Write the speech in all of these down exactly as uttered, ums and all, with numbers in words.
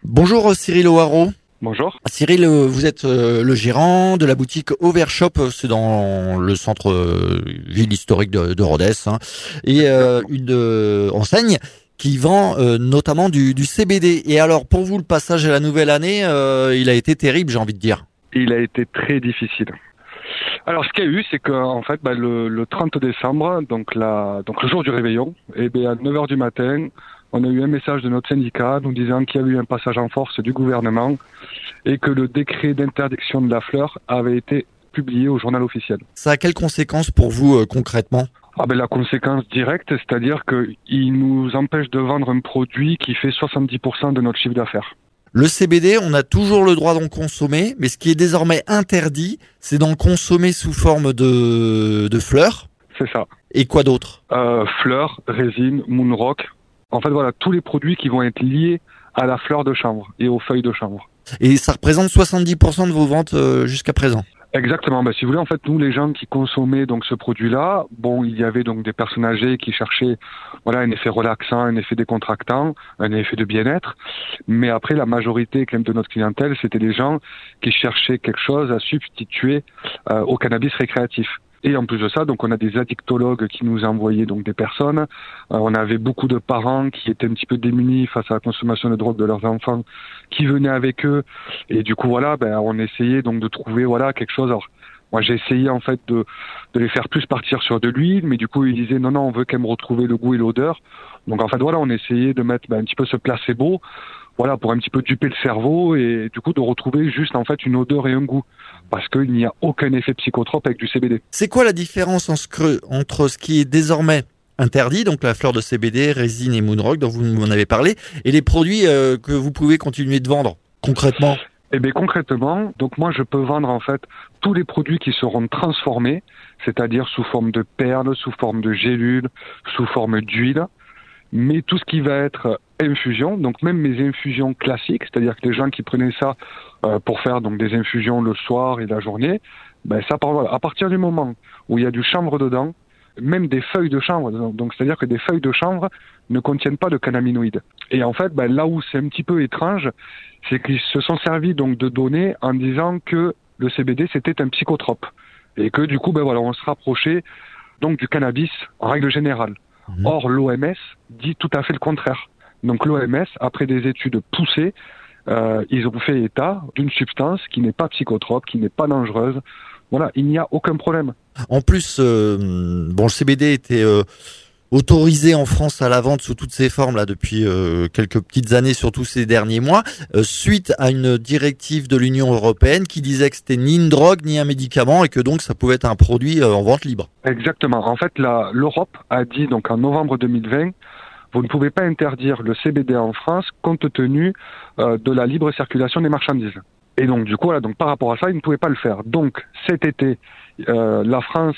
Bonjour Cyril O'Haraud. Bonjour. Cyril, vous êtes le gérant de la boutique Overshop, c'est dans le centre-ville historique de, de Rodez, hein, et euh, une euh, enseigne qui vend euh, notamment du, du C B D. Et alors, pour vous, le passage à la nouvelle année, euh, il a été terrible, j'ai envie de dire. Il a été très difficile. Alors, ce qu'il y a eu, c'est que en fait, bah, le, le trente décembre, donc, la, donc le jour du réveillon, et bien à neuf heures du matin, on a eu un message de notre syndicat nous disant qu'il y avait eu un passage en force du gouvernement et que le décret d'interdiction de la fleur avait été publié au journal officiel. Ça a quelles conséquences pour vous euh, concrètement ? Ah ben, la conséquence directe, c'est-à-dire qu'il nous empêche de vendre un produit qui fait soixante-dix pour cent de notre chiffre d'affaires. Le C B D, on a toujours le droit d'en consommer, mais ce qui est désormais interdit, c'est d'en consommer sous forme de, de fleurs. C'est ça. Et quoi d'autre ? euh, Fleurs, résine, moonrock. En fait, voilà, tous les produits qui vont être liés à la fleur de chanvre et aux feuilles de chanvre. Et ça représente soixante-dix pour cent de vos ventes euh, jusqu'à présent. Exactement. Ben, si vous voulez, en fait, nous, les gens qui consommaient donc ce produit-là, bon, il y avait donc des personnes âgées qui cherchaient, voilà, un effet relaxant, un effet décontractant, un effet de bien-être. Mais après, la majorité, quand même, de notre clientèle, c'était des gens qui cherchaient quelque chose à substituer euh, au cannabis récréatif. Et en plus de ça, donc on a des addictologues qui nous envoyaient donc des personnes. Euh, on avait beaucoup de parents qui étaient un petit peu démunis face à la consommation de drogue de leurs enfants, qui venaient avec eux. Et du coup, voilà, ben on essayait donc de trouver voilà quelque chose. Alors, moi, j'ai essayé en fait de de les faire plus partir sur de l'huile, mais du coup, ils disaient non, non, on veut quand même retrouver le goût et l'odeur. Donc en fait, voilà, on essayait de mettre ben, un petit peu ce placebo. Voilà, pour un petit peu duper le cerveau et du coup de retrouver juste en fait une odeur et un goût. Parce qu'il n'y a aucun effet psychotrope avec du C B D. C'est quoi la différence entre ce qui est désormais interdit, donc la fleur de C B D, résine et moonrock dont vous m'en avez parlé, et les produits euh, que vous pouvez continuer de vendre concrètement ? Eh bien concrètement, donc moi je peux vendre en fait tous les produits qui seront transformés, c'est-à-dire sous forme de perles, sous forme de gélules, sous forme d'huile. Mais tout ce qui va être infusion, donc même mes infusions classiques, c'est-à-dire que les gens qui prenaient ça euh, pour faire donc des infusions le soir et la journée, ben ça, à partir du moment où il y a du chanvre dedans, même des feuilles de chanvre, donc c'est-à-dire que des feuilles de chanvre ne contiennent pas de cannabinoïdes. Et en fait, ben là où c'est un petit peu étrange, c'est qu'ils se sont servis donc de données en disant que le C B D c'était un psychotrope et que du coup, ben voilà, on se rapprochait donc du cannabis en règle générale. Or, l'O M S dit tout à fait le contraire. Donc l'O M S, après des études poussées, euh, ils ont fait état d'une substance qui n'est pas psychotrope, qui n'est pas dangereuse. Voilà, il n'y a aucun problème. En plus, euh, bon, le C B D était euh, autorisé en France à la vente sous toutes ses formes là depuis euh, quelques petites années, surtout ces derniers mois, euh, suite à une directive de l'Union européenne qui disait que c'était ni une drogue ni un médicament et que donc ça pouvait être un produit euh, en vente libre. Exactement. En fait, la, l'Europe a dit donc en novembre deux mille vingt, vous ne pouvez pas interdire le C B D en France compte tenu euh, de la libre circulation des marchandises. Et donc du coup, voilà, donc par rapport à ça, ils ne pouvaient pas le faire. Donc cet été, euh, la France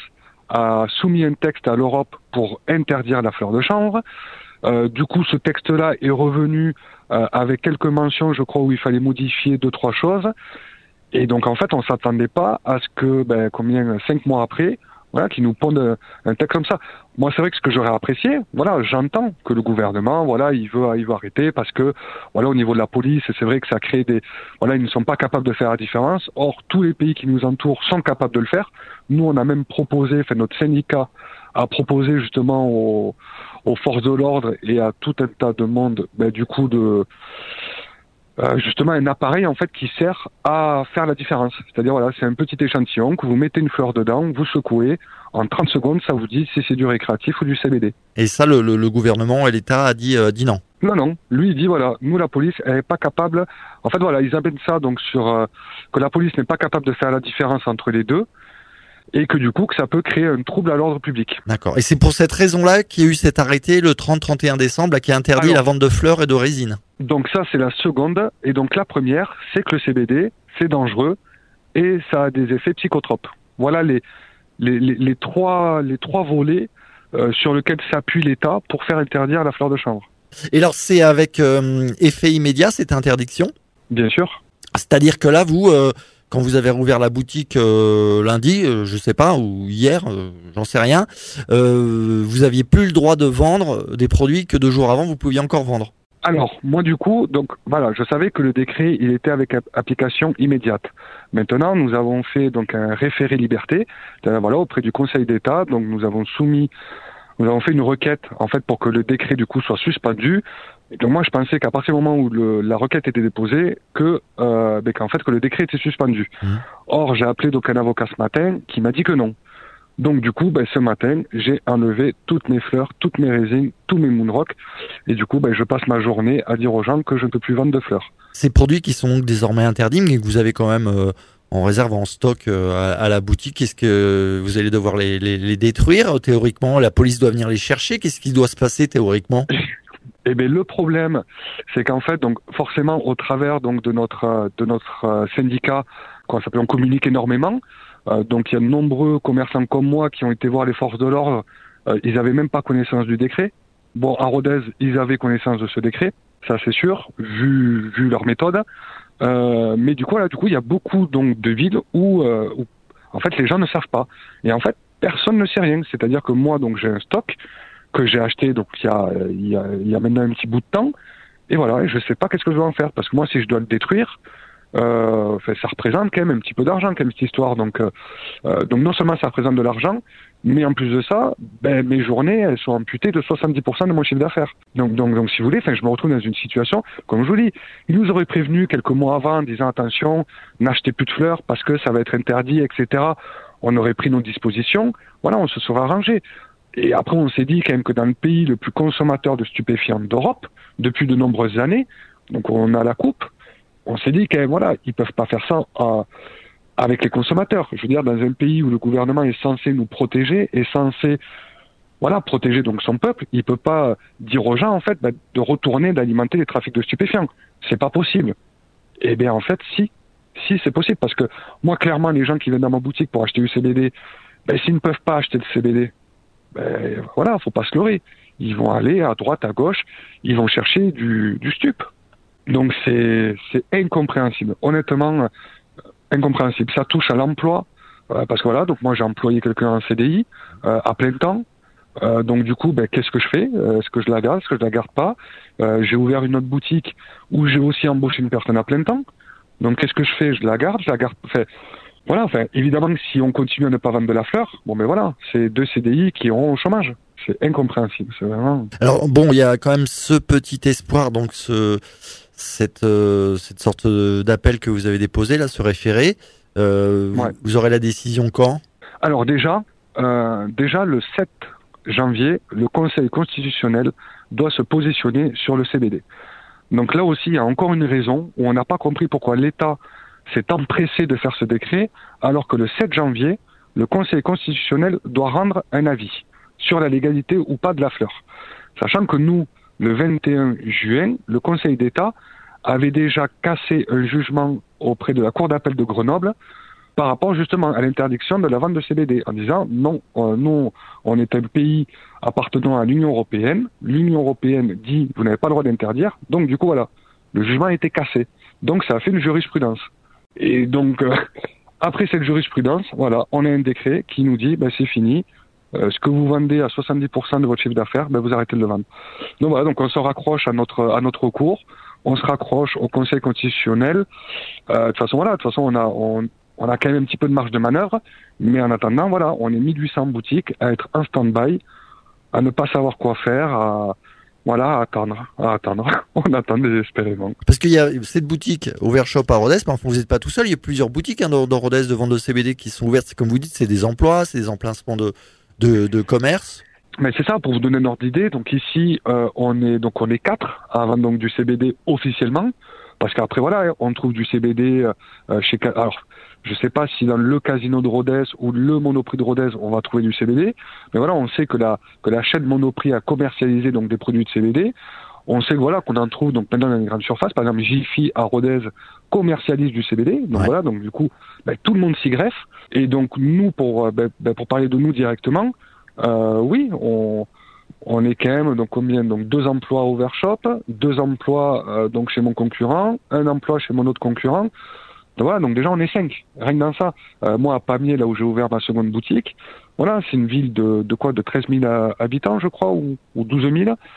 a soumis un texte à l'Europe pour interdire la fleur de chanvre. Euh, du coup, ce texte-là est revenu euh, avec quelques mentions, je crois, où il fallait modifier deux, trois choses. Et donc, en fait, on s'attendait pas à ce que, ben, combien, cinq mois après, voilà, qu'ils nous pondent un texte comme ça. Moi, c'est vrai que ce que j'aurais apprécié, voilà, j'entends que le gouvernement, voilà, il veut, il veut arrêter parce que, voilà, au niveau de la police, c'est vrai que ça crée des, voilà, ils ne sont pas capables de faire la différence. Or, tous les pays qui nous entourent sont capables de le faire. Nous, on a même proposé, enfin, notre syndicat a proposé justement aux, aux forces de l'ordre et à tout un tas de monde, ben, du coup, de, Euh, justement un appareil en fait qui sert à faire la différence. C'est-à-dire voilà, c'est un petit échantillon que vous mettez une fleur dedans, vous secouez, en trente secondes ça vous dit si c'est du récréatif ou du C B D. Et ça le, le, le gouvernement et l'État a dit, euh, dit non. Non, non, lui il dit voilà, nous la police elle n'est pas capable, en fait voilà, ils amènent ça donc sur euh, que la police n'est pas capable de faire la différence entre les deux et que du coup que ça peut créer un trouble à l'ordre public. D'accord, et c'est pour cette raison-là qu'il y a eu cet arrêté le trente trente et un décembre là, qui a interdit Alors, la vente de fleurs et de résine. Donc ça c'est la seconde, et donc la première c'est que le C B D c'est dangereux et ça a des effets psychotropes. Voilà les, les, les, les, trois, les trois volets euh, sur lesquels s'appuie l'État pour faire interdire la fleur de chanvre. Et alors c'est avec euh, effet immédiat cette interdiction ? Bien sûr. C'est-à-dire que là vous... Euh, quand vous avez rouvert la boutique euh, lundi, euh, je sais pas, ou hier, euh, j'en sais rien, euh, vous aviez plus le droit de vendre des produits que deux jours avant, vous pouviez encore vendre. Alors, moi du coup, donc voilà, je savais que le décret, il était avec application immédiate. Maintenant, nous avons fait donc un référé liberté, euh, voilà, auprès du Conseil d'État. Donc, nous avons soumis, nous avons fait une requête en fait pour que le décret du coup soit suspendu. Et donc moi, je pensais qu'à partir du moment où le, la requête était déposée, que euh, ben, qu'en fait que le décret était suspendu. Mmh. Or, j'ai appelé donc un avocat ce matin qui m'a dit que non. Donc du coup, ben, ce matin, j'ai enlevé toutes mes fleurs, toutes mes résines, tous mes moonrock, et du coup, ben, je passe ma journée à dire aux gens que je ne peux plus vendre de fleurs. Ces produits qui sont donc désormais interdits, mais que vous avez quand même euh, en réserve, en stock euh, à, à la boutique, est-ce que vous allez devoir les, les, les détruire théoriquement? La police doit venir les chercher. Qu'est-ce qui doit se passer théoriquement? Eh bien, le problème, c'est qu'en fait, donc forcément, au travers donc de notre de notre syndicat, qu'on s'appelle, on communique énormément. Euh, donc il y a de nombreux commerçants comme moi qui ont été voir les forces de l'ordre, euh, ils n'avaient même pas connaissance du décret. Bon, à Rodez, ils avaient connaissance de ce décret, ça c'est sûr, vu vu leur méthode. Euh, mais du coup là, du coup il y a beaucoup donc de villes où, euh, où en fait les gens ne savent pas. Et en fait personne ne sait rien. C'est-à-dire que moi donc j'ai un stock que j'ai acheté donc il y a il y a il y a maintenant un petit bout de temps. Et voilà, je sais pas qu'est-ce que je dois en faire parce que moi si je dois le détruire. Euh, enfin, ça représente quand même un petit peu d'argent, quand même, cette histoire. Donc, euh, donc non seulement ça représente de l'argent, mais en plus de ça, ben, mes journées, elles sont amputées de soixante-dix pour cent de mon chiffre d'affaires. Donc, donc, donc, si vous voulez, enfin, je me retrouve dans une situation, comme je vous dis, ils nous auraient prévenu quelques mois avant en disant attention, n'achetez plus de fleurs parce que ça va être interdit, et cetera. On aurait pris nos dispositions. Voilà, on se serait arrangé. Et après, on s'est dit quand même que dans le pays le plus consommateur de stupéfiants d'Europe, depuis de nombreuses années, donc on a la coupe. On s'est dit que voilà, ils peuvent pas faire ça euh, avec les consommateurs. Je veux dire, dans un pays où le gouvernement est censé nous protéger, est censé voilà protéger donc son peuple, il peut pas dire aux gens en fait bah, de retourner d'alimenter les trafics de stupéfiants. C'est pas possible. Eh bien en fait, si, si c'est possible parce que moi clairement les gens qui viennent dans ma boutique pour acheter du C B D, ben s'ils ne peuvent pas acheter le C B D, ben voilà, faut pas se leurrer. Ils vont aller à droite, à gauche, ils vont chercher du, du stup. Donc c'est c'est incompréhensible, honnêtement euh, incompréhensible. Ça touche à l'emploi euh, parce que voilà, donc moi j'ai employé quelqu'un en C D I euh, à plein temps. Euh, donc du coup, ben qu'est-ce que je fais? euh, Est-ce que je la garde? Est-ce que je la garde pas? euh, J'ai ouvert une autre boutique où j'ai aussi embauché une personne à plein temps. Donc qu'est-ce que je fais? Je la garde, je la garde. Enfin, voilà. Enfin, évidemment, si on continue à ne pas vendre de la fleur, bon ben voilà, c'est deux C D I qui iront au chômage. C'est incompréhensible, c'est vraiment. Alors bon, il y a quand même ce petit espoir, donc ce cette euh, cette sorte d'appel que vous avez déposé là, ce référé. Euh, ouais. Vous aurez la décision quand? Alors déjà, euh, déjà le sept janvier, le Conseil constitutionnel doit se positionner sur le C B D. Donc là aussi, il y a encore une raison où on n'a pas compris pourquoi l'État s'est empressé de faire ce décret, alors que le sept janvier, le Conseil constitutionnel doit rendre un avis sur la légalité ou pas de la fleur. Sachant que nous, le vingt et un juin, le Conseil d'État avait déjà cassé un jugement auprès de la Cour d'appel de Grenoble par rapport justement à l'interdiction de la vente de C B D, en disant non, euh, nous, on est un pays appartenant à l'Union européenne, l'Union européenne dit vous n'avez pas le droit d'interdire, donc du coup voilà, le jugement a été cassé. Donc ça a fait une jurisprudence. Et donc, euh, après cette jurisprudence, voilà, on a un décret qui nous dit ben, c'est fini, Euh, ce que vous vendez à soixante-dix pour cent de votre chiffre d'affaires, ben vous arrêtez de le vendre. Donc voilà, donc on se raccroche à notre à notre recours, on se raccroche au Conseil constitutionnel. Euh, de toute façon voilà, de toute façon on a on, on a quand même un petit peu de marge de manœuvre, mais en attendant voilà, on est mille huit cents boutiques à être en stand-by, à ne pas savoir quoi faire, à voilà, à attendre, à attendre. On attend désespérément. Parce qu'il y a cette boutique Overshop à Rodez, mais enfin vous n'êtes pas tout seul, il y a plusieurs boutiques hein, dans, dans Rodez de vente de C B D qui sont ouvertes. C'est comme vous dites, c'est des emplois, c'est des emplacements de De, de commerce. Mais c'est ça, pour vous donner un ordre d'idée. Donc ici, euh, on est donc on est quatre à vendre donc du C B D officiellement, parce qu'après voilà, on trouve du C B D euh, chez. Alors, je sais pas si dans le casino de Rodez ou le Monoprix de Rodez, on va trouver du C B D, mais voilà, on sait que la que la chaîne Monoprix a commercialisé donc des produits de C B D. On sait que voilà qu'on en trouve donc maintenant dans les grandes surfaces. Par exemple, Jiffy à Rodez commercialise du C B D. Donc ouais. Voilà, donc du coup, ben, tout le monde s'y greffe. Et donc nous, pour ben, ben, pour parler de nous directement, euh, oui, on on est quand même donc combien donc deux emplois à Overshop, deux emplois euh, donc chez mon concurrent, un emploi chez mon autre concurrent. Donc voilà, donc déjà on est cinq. Rien que dans ça. Euh, moi à Pamiers, là où j'ai ouvert ma seconde boutique, voilà, c'est une ville de de quoi de treize mille habitants, je crois, ou, ou douze mille.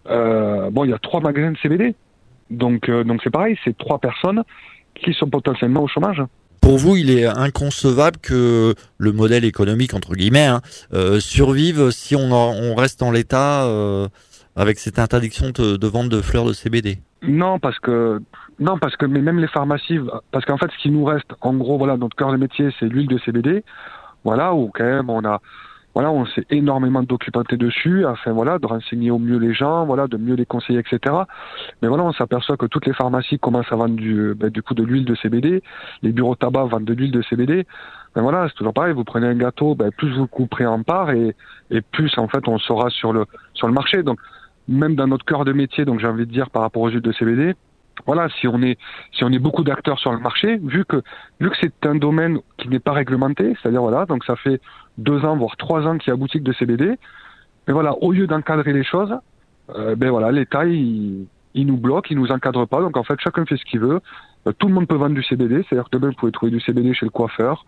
Euh, bon, il y a trois magasins de C B D. Donc, euh, donc c'est pareil, c'est trois personnes qui sont potentiellement au chômage. Pour vous, il est inconcevable que le modèle économique, entre guillemets, hein, euh, survive si on, en, on reste en l'état euh, avec cette interdiction de, de vente de fleurs de C B D. Non, parce que non, parce que mais même les pharmacies, parce qu'en fait, ce qui nous reste, en gros, voilà, notre cœur de métier, c'est l'huile de C B D, voilà, où quand même on a, voilà, on s'est énormément documenté dessus, afin, voilà, de renseigner au mieux les gens, voilà, de mieux les conseiller, et cetera. Mais voilà, on s'aperçoit que toutes les pharmacies commencent à vendre du, ben, du coup, de l'huile de C B D, les bureaux tabac vendent de l'huile de C B D. Ben voilà, c'est toujours pareil. Vous prenez un gâteau, ben plus vous couperez en part et et plus en fait on sera sur le sur le marché. Donc même dans notre cœur de métier, donc j'ai envie de dire par rapport aux huiles de C B D, voilà, si on est si on est beaucoup d'acteurs sur le marché, vu que vu que c'est un domaine qui n'est pas réglementé, c'est-à-dire voilà, donc ça fait deux ans voire trois ans qu'il y a boutique de C B D, mais voilà, au lieu d'encadrer les choses, euh, ben voilà, l'État il, il nous bloque, il nous encadre pas, donc en fait chacun fait ce qu'il veut. Euh, tout le monde peut vendre du C B D, c'est-à-dire que demain vous pouvez trouver du C B D chez le coiffeur.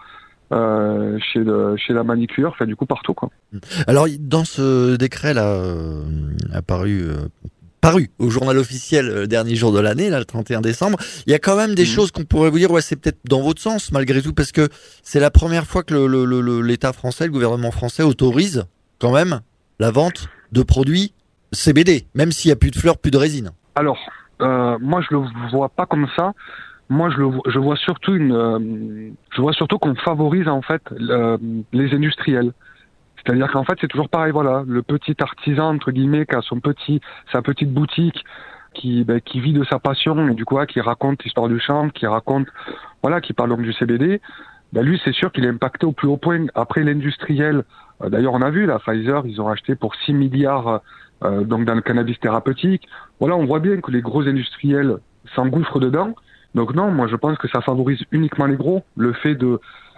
Euh, chez le, chez la manicure, enfin du coup partout quoi. Alors dans ce décret là euh, apparu euh, paru au journal officiel le dernier jour de l'année, là le trente et un décembre, il y a quand même des mmh. choses qu'on pourrait vous dire ouais c'est peut-être dans votre sens malgré tout parce que c'est la première fois que le, le, le, l'État français, le gouvernement français autorise quand même la vente de produits C B D, même s'il y a plus de fleurs, plus de résine. Alors euh, moi je le vois pas comme ça. Moi, je, le, je vois surtout une, euh, je vois surtout qu'on favorise en fait le, les industriels. C'est-à-dire qu'en fait, c'est toujours pareil. Voilà, le petit artisan entre guillemets qui a son petit, sa petite boutique, qui, ben, qui vit de sa passion et du coup, qui raconte l'histoire du chanvre, qui raconte, voilà, qui parle donc du C B D. Ben lui, c'est sûr qu'il est impacté au plus haut point. Après, l'industriel, euh, d'ailleurs, on a vu la Pfizer, ils ont acheté pour six milliards euh, donc dans le cannabis thérapeutique. Voilà, on voit bien que les gros industriels s'engouffrent dedans. Donc non, moi je pense que ça favorise uniquement les gros, le fait de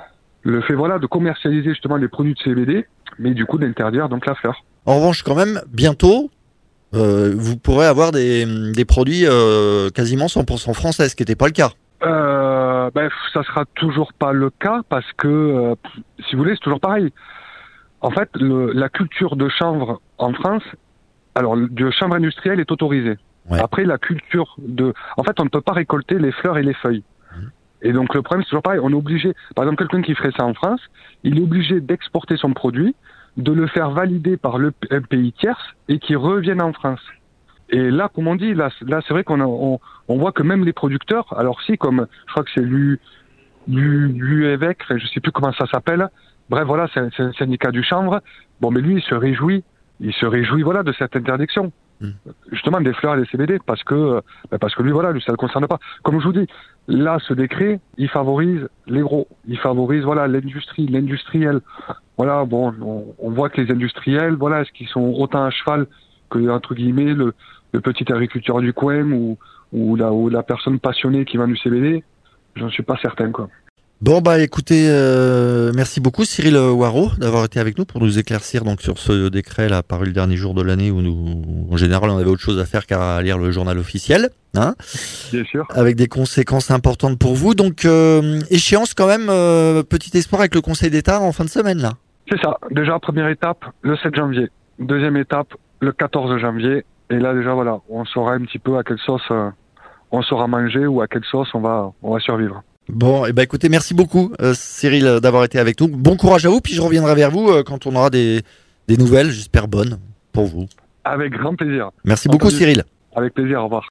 le fait voilà de commercialiser justement les produits de C B D, mais du coup d'interdire donc la fleur. En revanche, quand même, bientôt, euh, vous pourrez avoir des des produits euh, quasiment cent pour cent français, ce qui n'était pas le cas. Euh, ben ça sera toujours pas le cas parce que euh, si vous voulez, c'est toujours pareil. En fait, le, la culture de chanvre en France, alors le chanvre industriel est autorisé. Ouais. Après, la culture de... En fait, on ne peut pas récolter les fleurs et les feuilles. Mmh. Et donc, le problème, c'est toujours pareil. On est obligé... Par exemple, quelqu'un qui ferait ça en France, il est obligé d'exporter son produit, de le faire valider par le, un pays tierce et qu'il revienne en France. Et là, comme on dit, là, là c'est vrai qu'on a, on, on voit que même les producteurs... Alors si, comme... Je crois que c'est l'U... l'U-Évêque, enfin, je sais plus comment ça s'appelle. Bref, voilà, c'est un, c'est un syndicat du chanvre. Bon, mais lui, il se réjouit. Il se réjouit, voilà, de cette interdiction. Mmh. Justement des fleurs et des C B D parce que parce que lui voilà lui ça le concerne pas. Comme je vous dis, là ce décret il favorise les gros, il favorise voilà l'industrie, l'industriel. Voilà bon on, on voit que les industriels voilà est-ce qu'ils sont autant à cheval que entre guillemets le, le petit agriculteur du coin ou ou la ou la personne passionnée qui vend du C B D, j'en suis pas certain quoi. Bon bah écoutez, euh, merci beaucoup Cyril Waro d'avoir été avec nous pour nous éclaircir donc sur ce décret là paru le dernier jour de l'année où nous en général on avait autre chose à faire qu'à lire le journal officiel, hein. Bien sûr. Avec des conséquences importantes pour vous. Donc euh, échéance quand même, euh, petit espoir avec le Conseil d'État en fin de semaine là. C'est ça. Déjà première étape le sept janvier, deuxième étape le quatorze janvier et là déjà voilà on saura un petit peu à quelle sauce euh, on saura manger ou à quelle sauce on va on va survivre. Bon, et eh ben écoutez, merci beaucoup euh, Cyril d'avoir été avec nous. Bon courage à vous, puis je reviendrai vers vous euh, quand on aura des, des nouvelles, j'espère bonnes pour vous. Avec grand plaisir. Merci beaucoup Cyril. Avec plaisir, au revoir.